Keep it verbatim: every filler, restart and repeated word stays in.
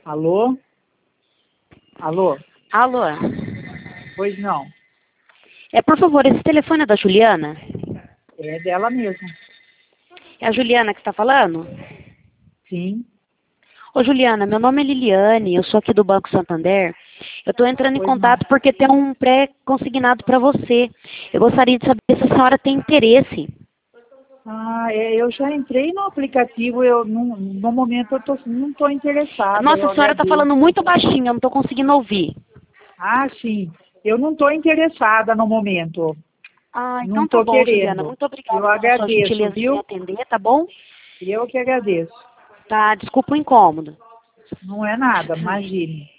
Alô? Alô? Alô? Pois não. É, por favor, esse telefone é da Juliana? É dela mesmo. É a Juliana que está falando? Sim. Ô, Juliana, meu nome é Liliane, eu sou aqui do Banco Santander. Eu estou entrando em Pois não. contato porque tem um pré-consignado para você. Eu gostaria de saber se a senhora tem interesse. Ah, é, eu já entrei no aplicativo, eu no, no momento eu tô, não estou interessada, Nossa, eu a senhora está agradeço. falando muito baixinho, eu não estou conseguindo ouvir. Ah, sim. Eu não estou interessada no momento. Ah, Não então tá estou bom, Juliana. querendo. Muito obrigada Eu pela sua agradeço, gentileza em me viu? atender, tá bom? Eu que agradeço. Tá, desculpa o incômodo. Não é nada, imagine.